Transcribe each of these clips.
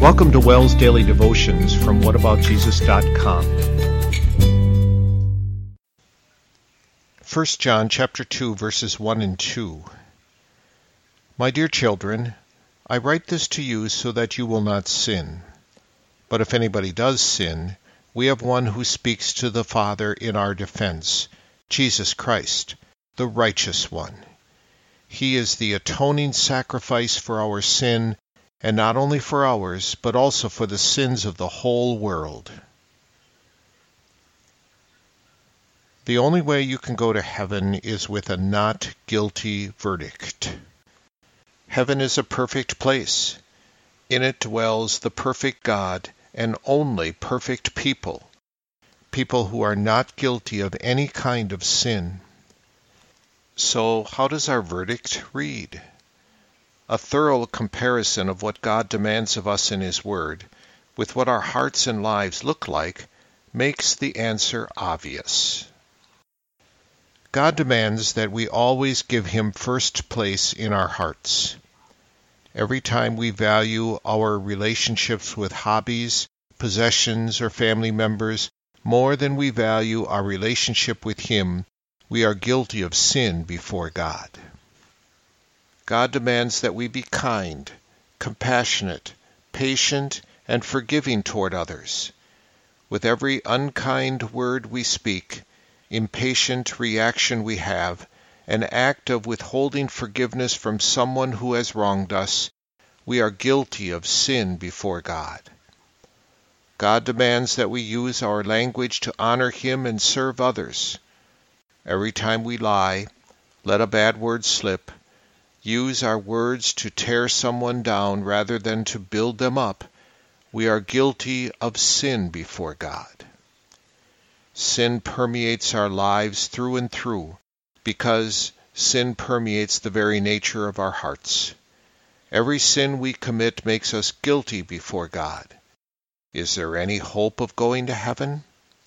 Welcome to Wells Daily Devotions from whataboutjesus.com. 1 John chapter 2, verses 1 and 2. My dear children, I write this to you so that you will not sin. But if anybody does sin, we have one who speaks to the Father in our defense, Jesus Christ, the righteous one. He is the atoning sacrifice for our sin, and not only for ours, but also for the sins of the whole world. The only way you can go to heaven is with a not guilty verdict. Heaven is a perfect place. In it dwells the perfect God and only perfect people, people who are not guilty of any kind of sin. So, how does our verdict read? A thorough comparison of what God demands of us in His Word with what our hearts and lives look like makes the answer obvious. God demands that we always give Him first place in our hearts. Every time we value our relationships with hobbies, possessions, or family members more than we value our relationship with Him, we are guilty of sin before God. God demands that we be kind, compassionate, patient, and forgiving toward others. With every unkind word we speak, impatient reaction we have, an act of withholding forgiveness from someone who has wronged us, we are guilty of sin before God. God demands that we use our language to honor Him and serve others. Every time we lie, let a bad word slip, use our words to tear someone down rather than to build them up, we are guilty of sin before God. Sin permeates our lives through and through because sin permeates the very nature of our hearts. Every sin we commit makes us guilty before God. Is there any hope of going to heaven?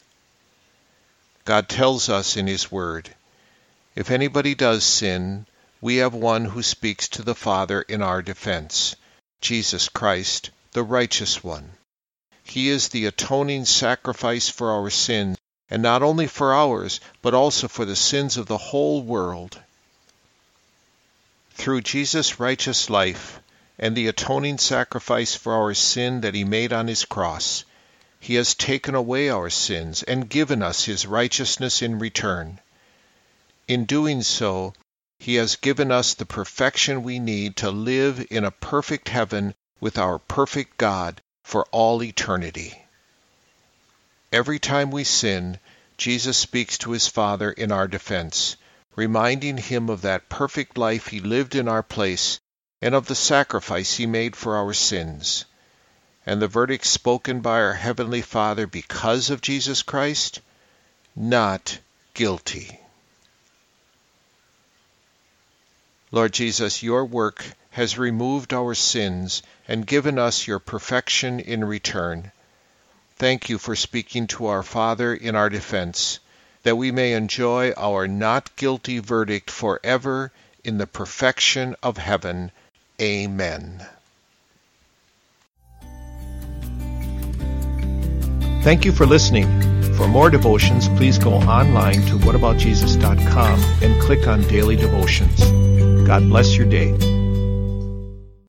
God tells us in His Word, if anybody does sin, we have one who speaks to the Father in our defense, Jesus Christ, the righteous one. He is the atoning sacrifice for our sins, and not only for ours, but also for the sins of the whole world. Through Jesus' righteous life and the atoning sacrifice for our sin that He made on His cross, He has taken away our sins and given us His righteousness in return. In doing so, He has given us the perfection we need to live in a perfect heaven with our perfect God for all eternity. Every time we sin, Jesus speaks to His Father in our defense, reminding Him of that perfect life He lived in our place and of the sacrifice He made for our sins. And the verdict spoken by our Heavenly Father because of Jesus Christ? Not guilty. Lord Jesus, Your work has removed our sins and given us Your perfection in return. Thank You for speaking to our Father in our defense, that we may enjoy our not guilty verdict forever in the perfection of heaven. Amen. Thank you for listening. For more devotions, please go online to whataboutjesus.com and click on Daily Devotions. God bless your day.